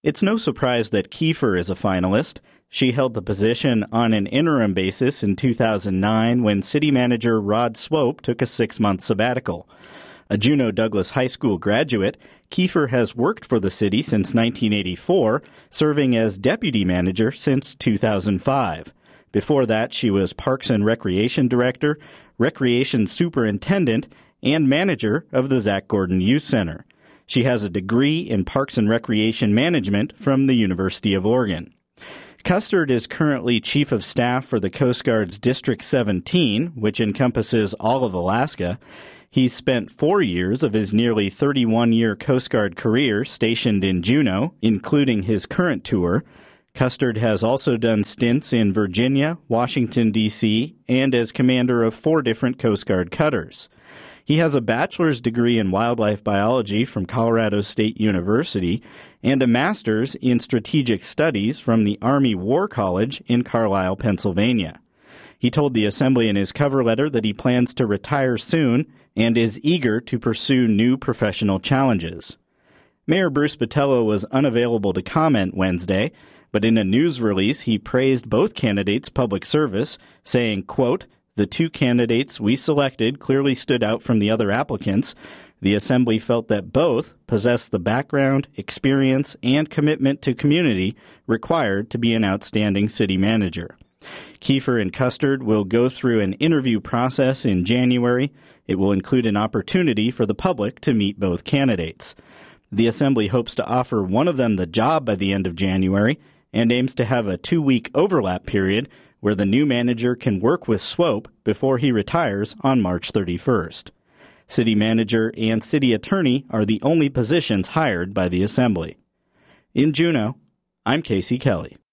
It's no surprise that Kiefer is a finalist. She held the position on an interim basis in 2009 when city manager Rod Swope took a 6-month sabbatical. A Juneau Douglas High School graduate, Kiefer has worked for the city since 1984, serving as deputy manager since 2005. Before that, she was Parks and Recreation Director, Recreation Superintendent, and manager of the Zach Gordon Youth Center. She has a degree in Parks and Recreation Management from the University of Oregon. Custard is currently Chief of Staff for the Coast Guard's District 17, which encompasses all of Alaska. He's spent 4 years of his nearly 31-year Coast Guard career stationed in Juneau, including his current tour. Custard has also done stints in Virginia, Washington, D.C., and as commander of 4 different Coast Guard cutters. He has a bachelor's degree in wildlife biology from Colorado State University and a master's in strategic studies from the Army War College in Carlisle, Pennsylvania. He told the Assembly in his cover letter that he plans to retire soon and is eager to pursue new professional challenges. Mayor Bruce Botelho was unavailable to comment Wednesday, but in a news release he praised both candidates' public service, saying, quote, "The 2 candidates we selected clearly stood out from the other applicants. The Assembly felt that both possessed the background, experience, and commitment to community required to be an outstanding city manager." Kiefer and Custard will go through an interview process in January. It will include an opportunity for the public to meet both candidates. The Assembly hopes to offer one of them the job by the end of January and aims to have a 2-week overlap period where the new manager can work with Swope before he retires on March 31st. City manager and city attorney are the only positions hired by the Assembly. In Juneau, I'm Casey Kelly.